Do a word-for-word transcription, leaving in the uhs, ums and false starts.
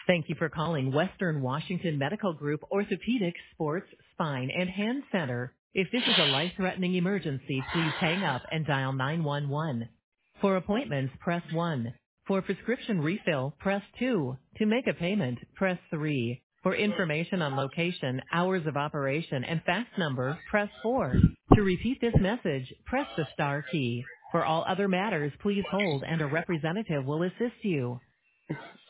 Thank you for calling Western Washington Medical Group Orthopedic, Sports, Spine, and Hand Center. If this is a life-threatening emergency, please hang up and dial nine one one. For appointments, press one. For prescription refill, press two. To make a payment, press three. For information on location, hours of operation, and fax number, press four. To repeat this message, press the star key. For all other matters, please hold and a representative will assist you.